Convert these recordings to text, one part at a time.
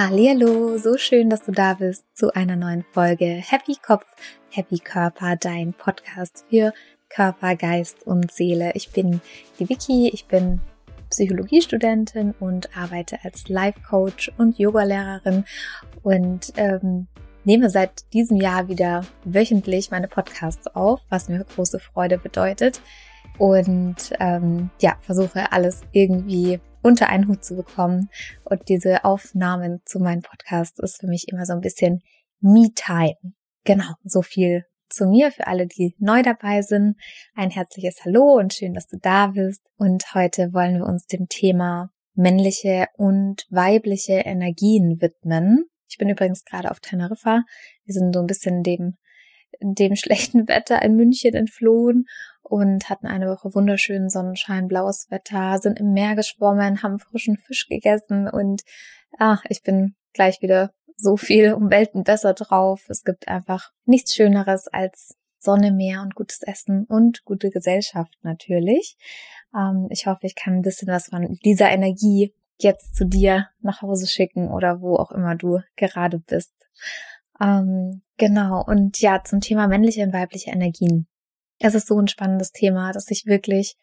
Hallihallo, so schön, dass du da bist zu einer neuen Folge Happy Kopf, Happy Körper, dein Podcast für Körper, Geist und Seele. Ich bin die Vicky, ich bin Psychologiestudentin und arbeite als Life Coach und Yogalehrerin und nehme seit diesem Jahr wieder wöchentlich meine Podcasts auf, was mir große Freude bedeutet und versuche alles irgendwie unter einen Hut zu bekommen. Und diese Aufnahmen zu meinem Podcast ist für mich immer so ein bisschen Me-Time. Genau, so viel zu mir für alle, die neu dabei sind. Ein herzliches Hallo und schön, dass du da bist. Und heute wollen wir uns dem Thema männliche und weibliche Energien widmen. Ich bin übrigens gerade auf Teneriffa. Wir sind so ein bisschen dem schlechten Wetter in München entflohen und hatten eine Woche wunderschönen Sonnenschein, blaues Wetter, sind im Meer geschwommen, haben frischen Fisch gegessen und ich bin gleich wieder so viel um Welten besser drauf. Es gibt einfach nichts Schöneres als Sonne, Meer und gutes Essen und gute Gesellschaft natürlich. Ich hoffe, ich kann ein bisschen was von dieser Energie jetzt zu dir nach Hause schicken oder wo auch immer du gerade bist. Genau, und ja, zum Thema männliche und weibliche Energien. Es ist so ein spannendes Thema, dass ich wirklich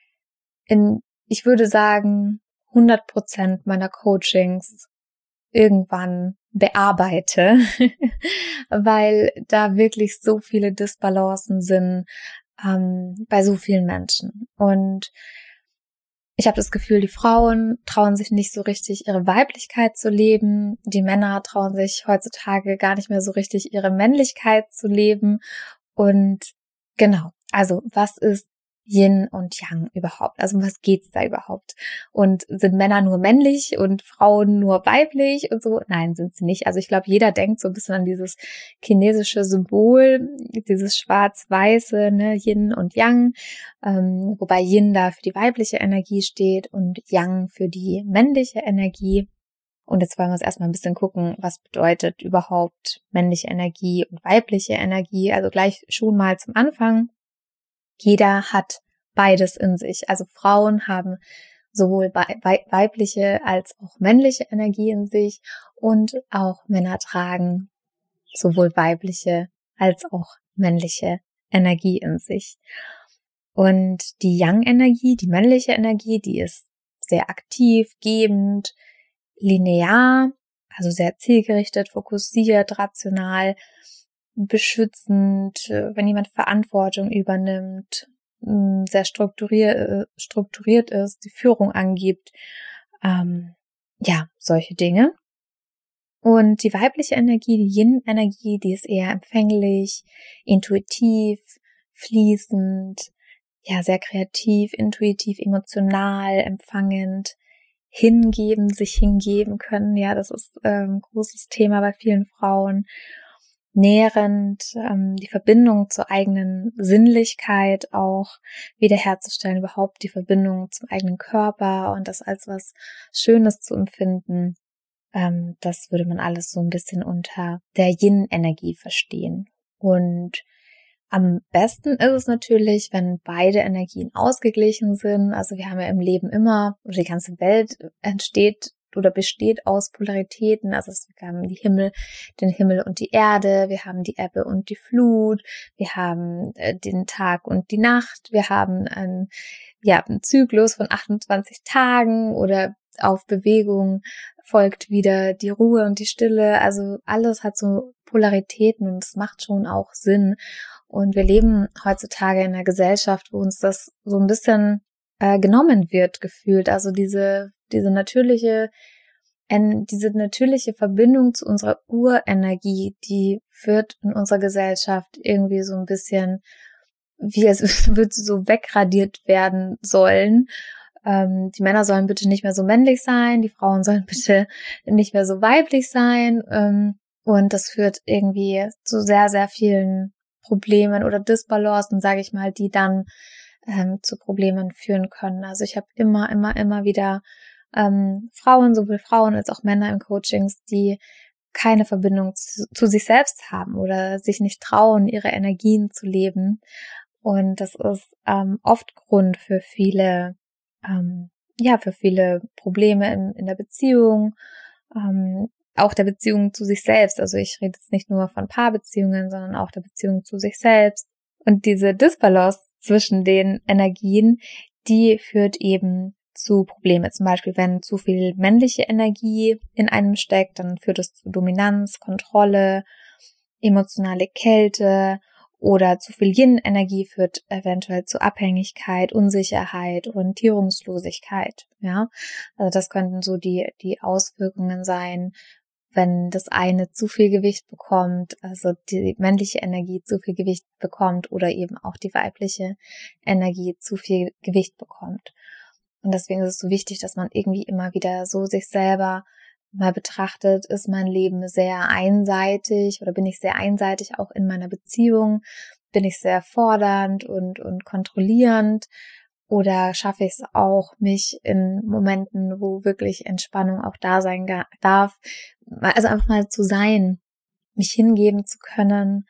ich würde sagen, 100% meiner Coachings irgendwann bearbeite, weil da wirklich so viele Disbalancen sind bei so vielen Menschen. Und ich habe das Gefühl, die Frauen trauen sich nicht so richtig, ihre Weiblichkeit zu leben. Die Männer trauen sich heutzutage gar nicht mehr so richtig, ihre Männlichkeit zu leben. Und genau, also was ist Yin und Yang überhaupt? Also um was geht's da überhaupt? Und sind Männer nur männlich und Frauen nur weiblich und so? Nein, sind sie nicht. Also ich glaube, jeder denkt so ein bisschen an dieses chinesische Symbol, dieses schwarz-weiße, ne, Yin und Yang, wobei Yin da für die weibliche Energie steht und Yang für die männliche Energie. Und jetzt wollen wir uns erstmal ein bisschen gucken, was bedeutet überhaupt männliche Energie und weibliche Energie. Also gleich schon mal zum Anfang. Jeder hat beides in sich. Also Frauen haben sowohl weibliche als auch männliche Energie in sich und auch Männer tragen sowohl weibliche als auch männliche Energie in sich. Und die Yang-Energie, die männliche Energie, die ist sehr aktiv, gebend, linear, also sehr zielgerichtet, fokussiert, rational, beschützend, wenn jemand Verantwortung übernimmt, sehr strukturiert ist, die Führung angibt, solche Dinge. Und die weibliche Energie, die Yin-Energie, die ist eher empfänglich, intuitiv, fließend, ja, sehr kreativ, intuitiv, emotional, empfangend, sich hingeben können. Ja, das ist ein großes Thema bei vielen Frauen. Nährend, die Verbindung zur eigenen Sinnlichkeit auch wiederherzustellen, überhaupt die Verbindung zum eigenen Körper und das als was Schönes zu empfinden. Das würde man alles so ein bisschen unter der Yin-Energie verstehen. Und am besten ist es natürlich, wenn beide Energien ausgeglichen sind. Also wir haben ja im Leben immer, oder die ganze Welt entsteht oder besteht aus Polaritäten. Also wir haben den Himmel und die Erde, wir haben die Ebbe und die Flut, wir haben den Tag und die Nacht, wir haben einen Zyklus von 28 Tagen oder auf Bewegung folgt wieder die Ruhe und die Stille. Also alles hat so Polaritäten und es macht schon auch Sinn. Und wir leben heutzutage in einer Gesellschaft, wo uns das so ein bisschen genommen wird, gefühlt. Also diese natürliche Verbindung zu unserer Urenergie, die wird in unserer Gesellschaft irgendwie so ein bisschen, wie es wird so wegradiert werden sollen. Die Männer sollen bitte nicht mehr so männlich sein, die Frauen sollen bitte nicht mehr so weiblich sein. Und das führt irgendwie zu sehr, sehr vielen Problemen oder Disbalancen, sage ich mal, die dann zu Problemen führen können. Also ich habe immer wieder sowohl Frauen als auch Männer in Coachings, die keine Verbindung zu sich selbst haben oder sich nicht trauen, ihre Energien zu leben. Und das ist oft Grund für viele Probleme in der Beziehung, auch der Beziehung zu sich selbst. Also ich rede jetzt nicht nur von Paarbeziehungen, sondern auch der Beziehung zu sich selbst. Und diese Disbalance zwischen den Energien, die führt eben zu Probleme. Zum Beispiel, wenn zu viel männliche Energie in einem steckt, dann führt es zu Dominanz, Kontrolle, emotionale Kälte, oder zu viel Yin-Energie führt eventuell zu Abhängigkeit, Unsicherheit, Orientierungslosigkeit. Ja, also das könnten so die Auswirkungen sein, wenn das eine zu viel Gewicht bekommt, also die männliche Energie zu viel Gewicht bekommt oder eben auch die weibliche Energie zu viel Gewicht bekommt. Und deswegen ist es so wichtig, dass man irgendwie immer wieder so sich selber mal betrachtet, ist mein Leben sehr einseitig oder bin ich sehr einseitig auch in meiner Beziehung? Bin ich sehr fordernd und kontrollierend? Oder schaffe ich es auch, mich in Momenten, wo wirklich Entspannung auch da sein darf, also einfach mal zu sein, mich hingeben zu können,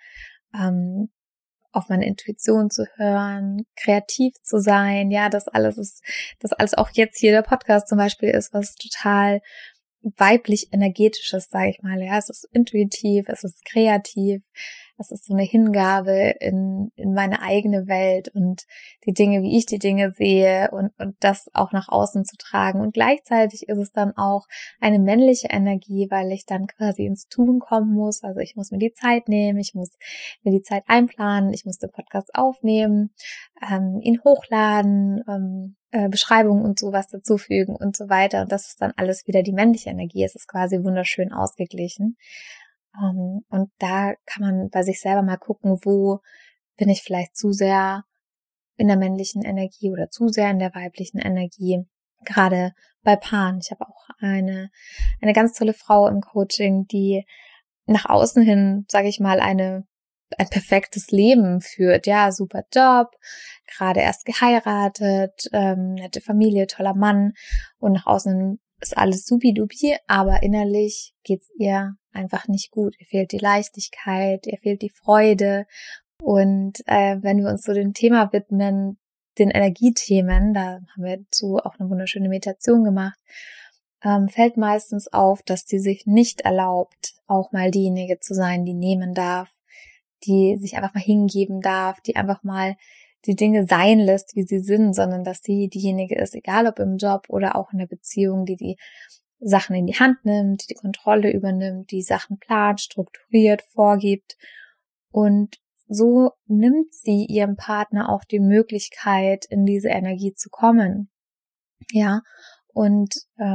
auf meine Intuition zu hören, kreativ zu sein. Ja, das alles auch jetzt hier der Podcast zum Beispiel ist, was total weiblich energetisches, sage ich mal. Ja, es ist intuitiv, es ist kreativ, es ist so eine Hingabe in meine eigene Welt und die Dinge, wie ich die Dinge sehe und das auch nach außen zu tragen. Und gleichzeitig ist es dann auch eine männliche Energie, weil ich dann quasi ins Tun kommen muss. Also ich muss mir die Zeit nehmen, ich muss mir die Zeit einplanen, ich muss den Podcast aufnehmen, ihn hochladen, Beschreibungen und sowas dazufügen und so weiter. Und das ist dann alles wieder die männliche Energie. Es ist quasi wunderschön ausgeglichen. Und da kann man bei sich selber mal gucken, wo bin ich vielleicht zu sehr in der männlichen Energie oder zu sehr in der weiblichen Energie. Gerade bei Paaren. Ich habe auch eine ganz tolle Frau im Coaching, die nach außen hin, sage ich mal, ein perfektes Leben führt, ja, super Job, gerade erst geheiratet, nette Familie, toller Mann und nach außen ist alles supidupi, aber innerlich geht's ihr einfach nicht gut. Ihr fehlt die Leichtigkeit, ihr fehlt die Freude und wenn wir uns so dem Thema widmen, den Energiethemen, da haben wir dazu auch eine wunderschöne Meditation gemacht, fällt meistens auf, dass sie sich nicht erlaubt, auch mal diejenige zu sein, die nehmen darf, die sich einfach mal hingeben darf, die einfach mal die Dinge sein lässt, wie sie sind, sondern dass sie diejenige ist, egal ob im Job oder auch in der Beziehung, die Sachen in die Hand nimmt, die Kontrolle übernimmt, die Sachen plant, strukturiert, vorgibt. Und so nimmt sie ihrem Partner auch die Möglichkeit, in diese Energie zu kommen. Ja, und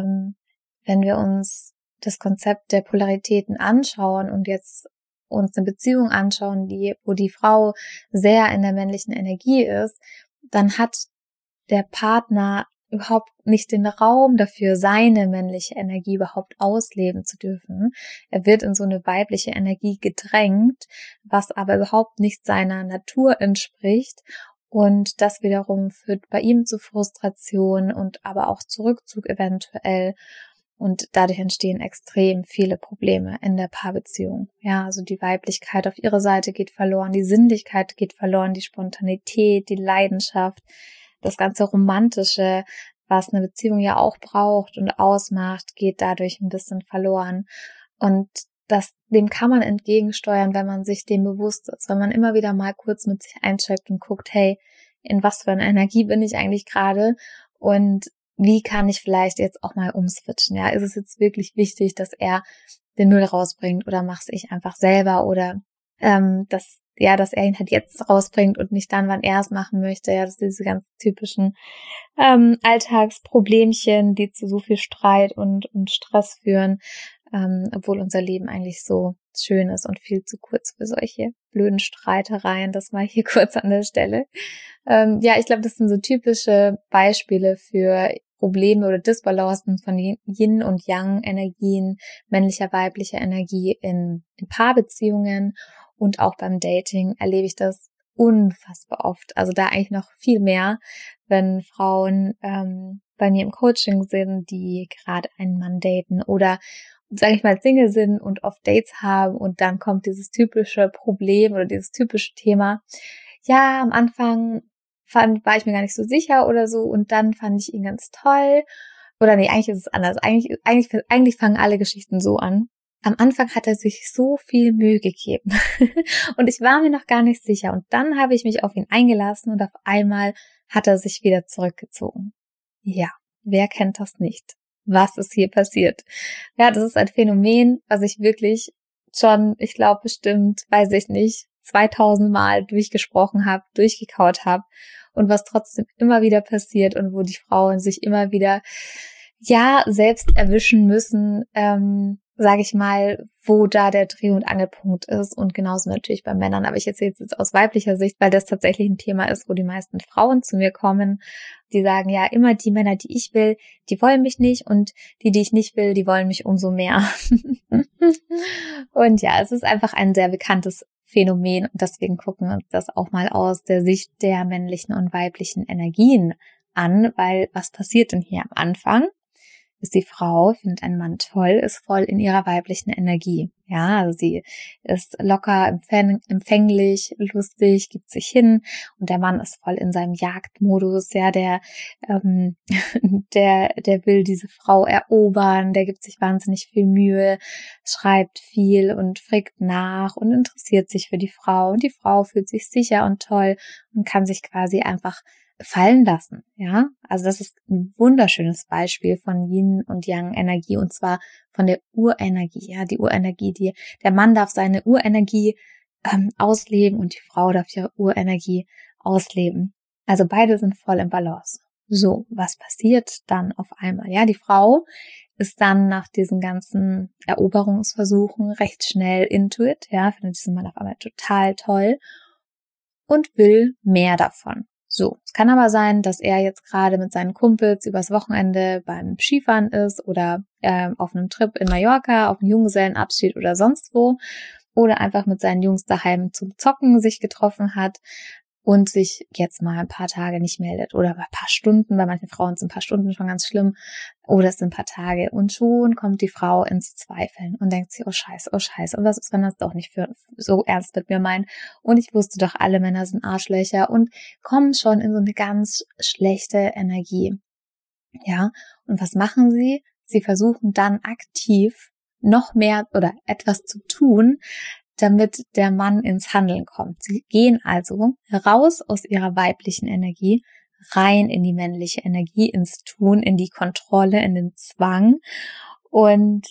wenn wir uns das Konzept der Polaritäten anschauen und jetzt uns eine Beziehung anschauen, wo die Frau sehr in der männlichen Energie ist, dann hat der Partner überhaupt nicht den Raum dafür, seine männliche Energie überhaupt ausleben zu dürfen. Er wird in so eine weibliche Energie gedrängt, was aber überhaupt nicht seiner Natur entspricht. Und das wiederum führt bei ihm zu Frustration und aber auch zu Rückzug eventuell. Und dadurch entstehen extrem viele Probleme in der Paarbeziehung. Ja, also die Weiblichkeit auf ihrer Seite geht verloren, die Sinnlichkeit geht verloren, die Spontanität, die Leidenschaft, das ganze Romantische, was eine Beziehung ja auch braucht und ausmacht, geht dadurch ein bisschen verloren. Und dem kann man entgegensteuern, wenn man sich dem bewusst ist, wenn man immer wieder mal kurz mit sich eincheckt und guckt, hey, in was für einer Energie bin ich eigentlich gerade und wie kann ich vielleicht jetzt auch mal umswitchen? Ja, ist es jetzt wirklich wichtig, dass er den Müll rausbringt oder mach's ich einfach selber oder dass er ihn halt jetzt rausbringt und nicht dann, wann er es machen möchte. Ja, das sind diese ganz typischen Alltagsproblemchen, die zu so viel Streit und Stress führen, obwohl unser Leben eigentlich so schön ist und viel zu kurz für solche blöden Streitereien. Das mal hier kurz an der Stelle. Ich glaube, das sind so typische Beispiele für Probleme oder Disbalancen von Yin- und Yang-Energien, männlicher, weiblicher Energie in Paarbeziehungen und auch beim Dating erlebe ich das unfassbar oft. Also da eigentlich noch viel mehr, wenn Frauen bei mir im Coaching sind, die gerade einen Mann daten oder sage ich mal Single sind und oft Dates haben und dann kommt dieses typische Problem oder dieses typische Thema. Ja, am Anfang war ich mir gar nicht so sicher oder so und dann fand ich ihn ganz toll. Oder nee, eigentlich ist es anders. Eigentlich fangen alle Geschichten so an. am Anfang hat er sich so viel Mühe gegeben und ich war mir noch gar nicht sicher. Und dann habe ich mich auf ihn eingelassen und auf einmal hat er sich wieder zurückgezogen. Ja, wer kennt das nicht? Was ist hier passiert? Ja, das ist ein Phänomen, was ich wirklich schon, ich glaube bestimmt, weiß ich nicht, 2000 Mal durchgesprochen habe, durchgekaut habe und was trotzdem immer wieder passiert und wo die Frauen sich immer wieder, ja, selbst erwischen müssen, sage ich mal, wo da der Dreh- und Angelpunkt ist und genauso natürlich bei Männern. Aber ich erzähle es jetzt aus weiblicher Sicht, weil das tatsächlich ein Thema ist, wo die meisten Frauen zu mir kommen, die sagen, ja, immer die Männer, die ich will, die wollen mich nicht und die ich nicht will, die wollen mich umso mehr. Und ja, es ist einfach ein sehr bekanntes Phänomen und deswegen gucken wir uns das auch mal aus der Sicht der männlichen und weiblichen Energien an, weil was passiert denn hier am Anfang? Ist die Frau, findet einen Mann toll, ist voll in ihrer weiblichen Energie. Ja, also sie ist locker, empfänglich, lustig, gibt sich hin und der Mann ist voll in seinem Jagdmodus, ja, der will diese Frau erobern, der gibt sich wahnsinnig viel Mühe, schreibt viel und fragt nach und interessiert sich für die Frau und die Frau fühlt sich sicher und toll und kann sich quasi einfach fallen lassen, ja. Also das ist ein wunderschönes Beispiel von Yin und Yang Energie und zwar von der Urenergie, ja. Die Urenergie, der Mann darf seine Urenergie ausleben und die Frau darf ihre Urenergie ausleben. Also beide sind voll im Balance. So, was passiert dann auf einmal? Ja, die Frau ist dann nach diesen ganzen Eroberungsversuchen recht schnell into it, ja, findet diesen Mann auf einmal total toll und will mehr davon. So, es kann aber sein, dass er jetzt gerade mit seinen Kumpels übers Wochenende beim Skifahren ist oder auf einem Trip in Mallorca, auf einem Junggesellenabschied oder sonst wo oder einfach mit seinen Jungs daheim zum Zocken sich getroffen hat und sich jetzt mal ein paar Tage nicht meldet oder ein paar Stunden, bei manchen Frauen sind ein paar Stunden schon ganz schlimm oder es sind ein paar Tage und schon kommt die Frau ins Zweifeln und denkt sich, oh scheiße, und was ist, wenn das doch nicht für so ernst mit mir meint und ich wusste doch, alle Männer sind Arschlöcher und kommen schon in so eine ganz schlechte Energie. Ja, und was machen sie? Sie versuchen dann aktiv noch mehr oder etwas zu tun, damit der Mann ins Handeln kommt. Sie gehen also raus aus ihrer weiblichen Energie, rein in die männliche Energie, ins Tun, in die Kontrolle, in den Zwang. Und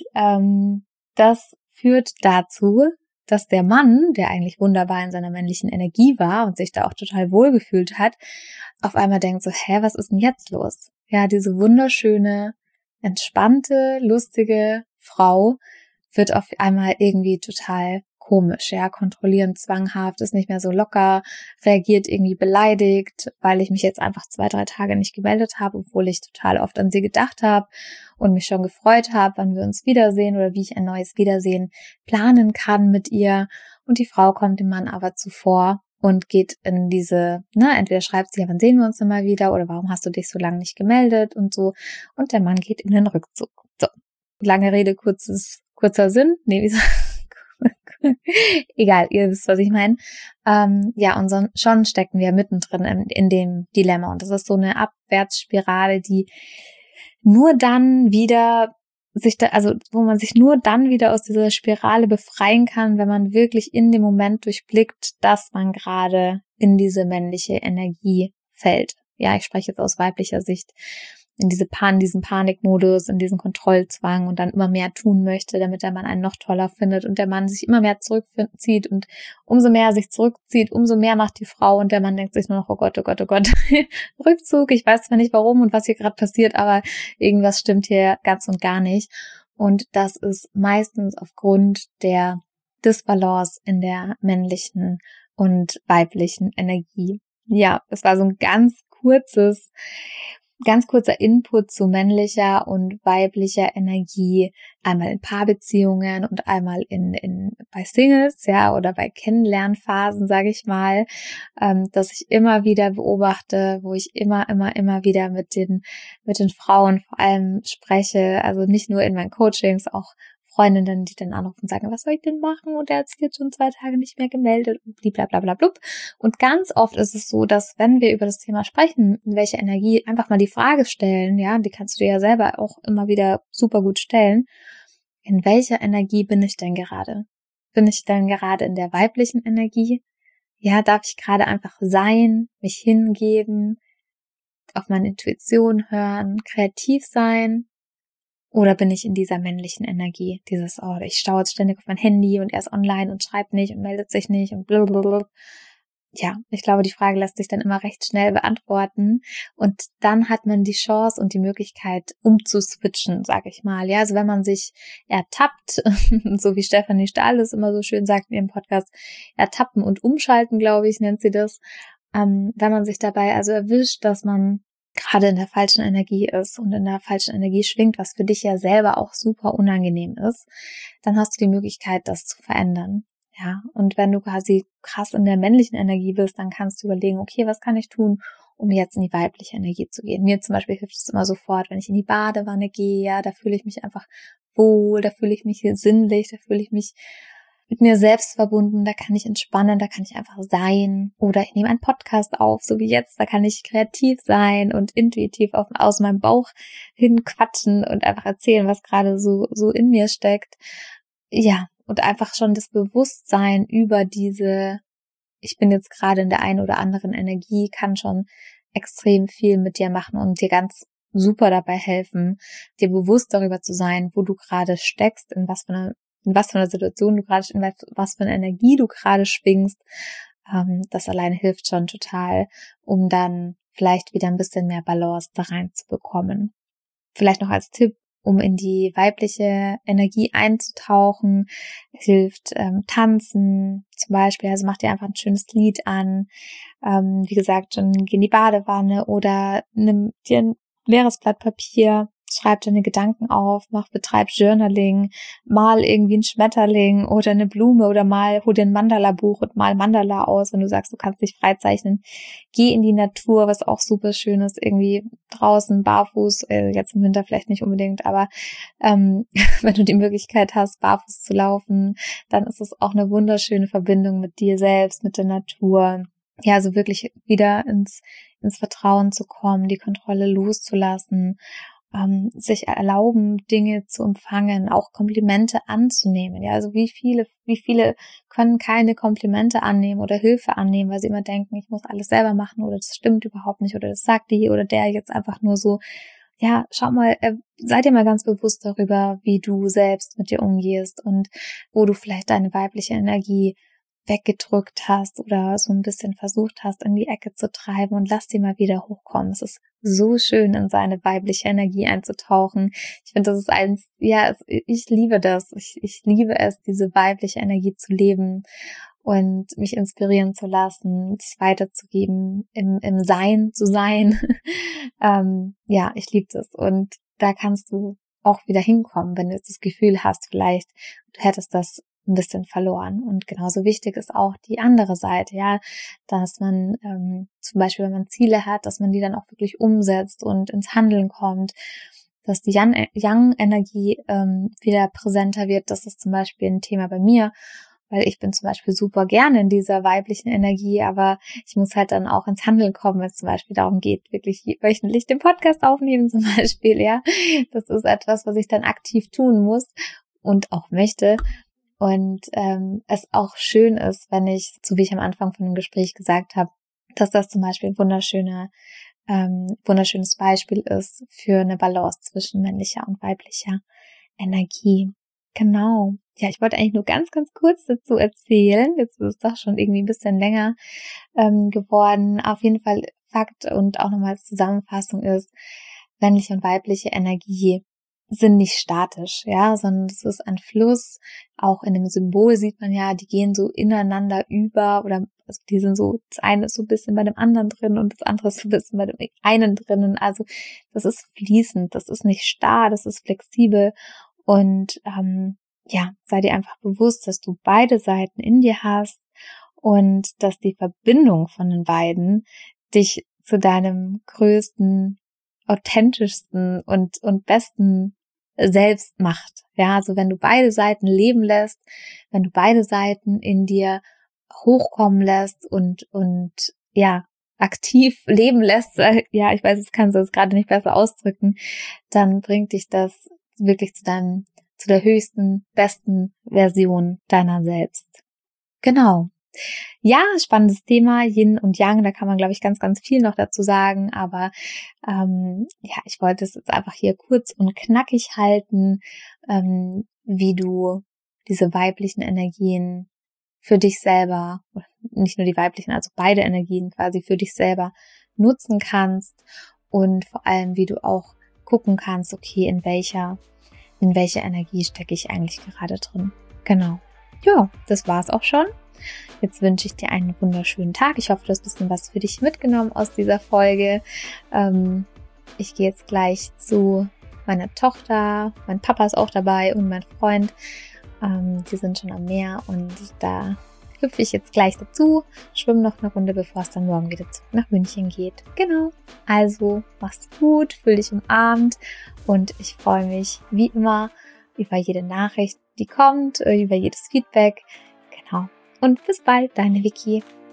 das führt dazu, dass der Mann, der eigentlich wunderbar in seiner männlichen Energie war und sich da auch total wohlgefühlt hat, auf einmal denkt so, was ist denn jetzt los? Ja, diese wunderschöne, entspannte, lustige Frau wird auf einmal irgendwie total komisch, ja, kontrollierend, zwanghaft, ist nicht mehr so locker, reagiert irgendwie beleidigt, weil ich mich jetzt einfach 2-3 Tage nicht gemeldet habe, obwohl ich total oft an sie gedacht habe und mich schon gefreut habe, wann wir uns wiedersehen oder wie ich ein neues Wiedersehen planen kann mit ihr. Und die Frau kommt dem Mann aber zuvor und geht in diese, entweder schreibt sie, ja, wann sehen wir uns denn mal wieder oder warum hast du dich so lange nicht gemeldet und so. Und der Mann geht in den Rückzug. So, lange Rede, kurzer Sinn. Egal, ihr wisst, was ich meine. Ja, und schon stecken wir mittendrin in dem Dilemma. Und das ist so eine Abwärtsspirale, die nur dann wieder wo man sich nur dann wieder aus dieser Spirale befreien kann, wenn man wirklich in dem Moment durchblickt, dass man gerade in diese männliche Energie fällt. Ja, ich spreche jetzt aus weiblicher Sicht. In diesen Panikmodus, in diesen Kontrollzwang und dann immer mehr tun möchte, damit der Mann einen noch toller findet und der Mann sich immer mehr zurückzieht und umso mehr er sich zurückzieht, umso mehr macht die Frau und der Mann denkt sich nur noch, oh Gott, Rückzug, ich weiß zwar nicht warum und was hier gerade passiert, aber irgendwas stimmt hier ganz und gar nicht und das ist meistens aufgrund der Disbalance in der männlichen und weiblichen Energie. Ja, das war so ein ganz kurzer Input zu männlicher und weiblicher Energie, einmal in Paarbeziehungen und einmal bei Singles, ja, oder bei Kennenlernphasen, sage ich mal, dass ich immer wieder beobachte, wo ich immer wieder mit den Frauen vor allem spreche, also nicht nur in meinen Coachings, auch Freundinnen, die dann anrufen und sagen, was soll ich denn machen? Und er hat sich jetzt schon 2 Tage nicht mehr gemeldet und blablabla. Und ganz oft ist es so, dass wenn wir über das Thema sprechen, in welcher Energie, einfach mal die Frage stellen, ja, die kannst du dir ja selber auch immer wieder super gut stellen, in welcher Energie bin ich denn gerade? Bin ich denn gerade in der weiblichen Energie? Ja, darf ich gerade einfach sein, mich hingeben, auf meine Intuition hören, kreativ sein? Oder bin ich in dieser männlichen Energie? Dieses, oh, ich schaue jetzt ständig auf mein Handy und er ist online und schreibt nicht und meldet sich nicht und blablabla. Ja, ich glaube, die Frage lässt sich dann immer recht schnell beantworten und dann hat man die Chance und die Möglichkeit umzuswitchen, sag ich mal. Ja, also wenn man sich ertappt, so wie Stefanie Stahl es immer so schön sagt in ihrem Podcast, ertappen und umschalten, glaube ich, nennt sie das. Wenn man sich dabei also erwischt, dass man gerade in der falschen Energie ist und in der falschen Energie schwingt, was für dich ja selber auch super unangenehm ist, dann hast du die Möglichkeit, das zu verändern. Ja, und wenn du quasi krass in der männlichen Energie bist, dann kannst du überlegen, okay, was kann ich tun, um jetzt in die weibliche Energie zu gehen? Mir zum Beispiel hilft es immer sofort, wenn ich in die Badewanne gehe, ja, da fühle ich mich einfach wohl, da fühle ich mich sinnlich, da fühle ich mich mit mir selbst verbunden, da kann ich entspannen, da kann ich einfach sein. Oder ich nehme einen Podcast auf, so wie jetzt, da kann ich kreativ sein und intuitiv aus meinem Bauch hin quatschen und einfach erzählen, was gerade so in mir steckt. Ja, und einfach schon das Bewusstsein über diese, ich bin jetzt gerade in der einen oder anderen Energie, kann schon extrem viel mit dir machen und dir ganz super dabei helfen, dir bewusst darüber zu sein, wo du gerade steckst, in was für einer Situation du gerade, in was für eine Energie du gerade schwingst. Das alleine hilft schon total, um dann vielleicht wieder ein bisschen mehr Balance da reinzubekommen. Vielleicht noch als Tipp, um in die weibliche Energie einzutauchen, hilft Tanzen zum Beispiel. Also mach dir einfach ein schönes Lied an. Wie gesagt, schon geh in die Badewanne oder nimm dir ein leeres Blatt Papier, schreib deine Gedanken auf, betreib Journaling, mal irgendwie ein Schmetterling oder eine Blume oder hol dir ein Mandala-Buch und mal Mandala aus, wenn du sagst, du kannst dich freizeichnen. Geh in die Natur, was auch super schön ist, irgendwie draußen, barfuß, jetzt im Winter vielleicht nicht unbedingt, aber wenn du die Möglichkeit hast, barfuß zu laufen, dann ist es auch eine wunderschöne Verbindung mit dir selbst, mit der Natur. Ja, also wirklich wieder ins Vertrauen zu kommen, die Kontrolle loszulassen, sich erlauben, Dinge zu empfangen, auch Komplimente anzunehmen. Ja, also wie viele können keine Komplimente annehmen oder Hilfe annehmen, weil sie immer denken, ich muss alles selber machen oder das stimmt überhaupt nicht oder das sagt die oder der jetzt einfach nur so. Ja, schau mal, sei dir mal ganz bewusst darüber, wie du selbst mit dir umgehst und wo du vielleicht deine weibliche Energie weggedrückt hast oder so ein bisschen versucht hast, in die Ecke zu treiben und lass sie mal wieder hochkommen. Es ist so schön, in seine weibliche Energie einzutauchen. Ich finde, das ist ich liebe das. Ich liebe es, diese weibliche Energie zu leben und mich inspirieren zu lassen, es weiterzugeben, im Sein zu sein. Ja, ich liebe das. Und da kannst du auch wieder hinkommen, wenn du jetzt das Gefühl hast, vielleicht du hättest das ein bisschen verloren. Und genauso wichtig ist auch die andere Seite, ja, dass man zum Beispiel, wenn man Ziele hat, dass man die dann auch wirklich umsetzt und ins Handeln kommt, dass die Yang-Energie wieder präsenter wird. Das ist zum Beispiel ein Thema bei mir, weil ich bin zum Beispiel super gerne in dieser weiblichen Energie, aber ich muss halt dann auch ins Handeln kommen, wenn es zum Beispiel darum geht, wirklich wöchentlich den Podcast aufnehmen zum Beispiel, ja. Das ist etwas, was ich dann aktiv tun muss und auch möchte. Und es auch schön ist, wenn ich, so wie ich am Anfang von dem Gespräch gesagt habe, dass das zum Beispiel ein wunderschönes Beispiel ist für eine Balance zwischen männlicher und weiblicher Energie. Genau. Ja, ich wollte eigentlich nur ganz, ganz kurz dazu erzählen. Jetzt ist es doch schon irgendwie ein bisschen länger geworden. Auf jeden Fall Fakt und auch nochmal als Zusammenfassung ist, männliche und weibliche Energie sind nicht statisch, ja, sondern es ist ein Fluss. Auch in dem Symbol sieht man ja, die gehen so ineinander über oder also die sind so, das eine ist so ein bisschen bei dem anderen drin und das andere ist so ein bisschen bei dem einen drinnen. Also das ist fließend, das ist nicht starr, das ist flexibel und ja, sei dir einfach bewusst, dass du beide Seiten in dir hast und dass die Verbindung von den beiden dich zu deinem größten, authentischsten und besten selbst macht. Ja, also wenn du beide Seiten leben lässt, wenn du beide Seiten in dir hochkommen lässt und ja, aktiv leben lässt, ja, ich weiß, jetzt kannst du es gerade nicht besser ausdrücken, dann bringt dich das wirklich zu deinem zu der höchsten, besten Version deiner selbst. Genau. Ja, spannendes Thema, Yin und Yang, da kann man, glaube ich, ganz, ganz viel noch dazu sagen, aber ich wollte es jetzt einfach hier kurz und knackig halten, wie du diese weiblichen Energien für dich selber, nicht nur die weiblichen, also beide Energien quasi für dich selber nutzen kannst und vor allem, wie du auch gucken kannst, okay, in welcher Energie stecke ich eigentlich gerade drin. Genau. Ja, das war's auch schon. Jetzt wünsche ich dir einen wunderschönen Tag. Ich hoffe, du hast ein bisschen was für dich mitgenommen aus dieser Folge. Ich gehe jetzt gleich zu meiner Tochter. Mein Papa ist auch dabei und mein Freund. Die sind schon am Meer und da hüpfe ich jetzt gleich dazu, schwimme noch eine Runde, bevor es dann morgen wieder zurück nach München geht. Genau. Also, mach's gut, fühl dich umarmt und ich freue mich wie immer über jede Nachricht, die kommt, über jedes Feedback. Genau. Und bis bald, deine Vicky.